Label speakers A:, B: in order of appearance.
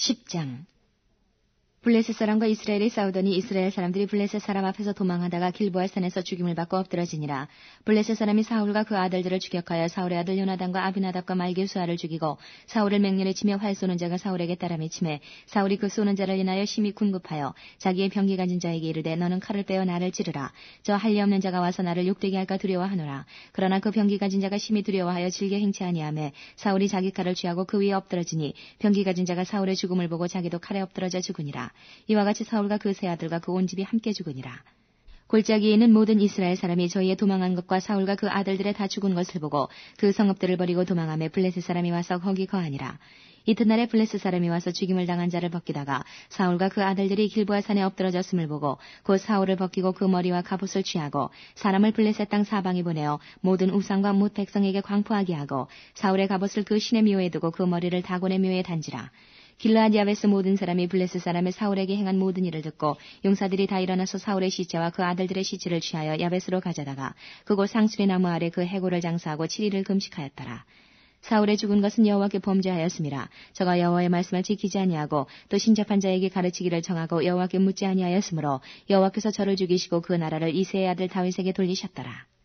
A: 10장. 블레셋 사람과 이스라엘이 싸우더니 이스라엘 사람들이 블레셋 사람 앞에서 도망하다가 길보아 산에서 죽임을 받고 엎드러지니라. 블레셋 사람이 사울과 그 아들들을 추격하여 사울의 아들 요나단과 아비나답과 말기수아를 죽이고 사울을 맹렬히 치며 활 쏘는 자가 사울에게 따라 미치매 사울이 그 쏘는 자를 인하여 심히 궁급하여 자기의 병기 가진 자에게 이르되 너는 칼을 빼어 나를 찌르라. 저 할례 없는 자가 와서 나를 욕되게 할까 두려워하노라. 그러나 그 병기 가진 자가 심히 두려워하여 질게 행치 아니하매 사울이 자기 칼을 취하고 그 위에 엎드러지니 병기 가진 자가 사울의 죽음을 보고 자기도 칼에 엎드러져 죽으니라. 이와 같이 사울과 그 세 아들과 그 온 집이 함께 죽으니라. 골짜기에 있는 모든 이스라엘 사람이 저희의 도망한 것과 사울과 그 아들들의 다 죽은 것을 보고 그 성읍들을 버리고 도망하며 블레셋 사람이 와서 거기 거하니라. 이튿날에 블레셋 사람이 와서 죽임을 당한 자를 벗기다가 사울과 그 아들들이 길보아 산에 엎드러졌음을 보고 곧 사울을 벗기고 그 머리와 갑옷을 취하고 사람을 블레셋 땅 사방에 보내어 모든 우상과 뭇 백성에게 광포하게 하고 사울의 갑옷을 그 신의 묘에 두고 그 머리를 다곤의 묘에 단지라. 길르앗 야베스 모든 사람이 블레셋 사람의 사울에게 행한 모든 일을 듣고 용사들이 다 일어나서 사울의 시체와 그 아들들의 시체를 취하여 야베스로 가져다가 그곳 상수리 나무 아래 그 해골을 장사하고 7일을 금식하였더라. 사울의 죽은 것은 여호와께 범죄하였음이라. 저가 여호와의 말씀을 지키지 아니하고 또 신접한 자에게 가르치기를 정하고 여호와께 묻지 아니하였으므로 여호와께서 저를 죽이시고 그 나라를 이새의 아들 다윗에게 돌리셨더라.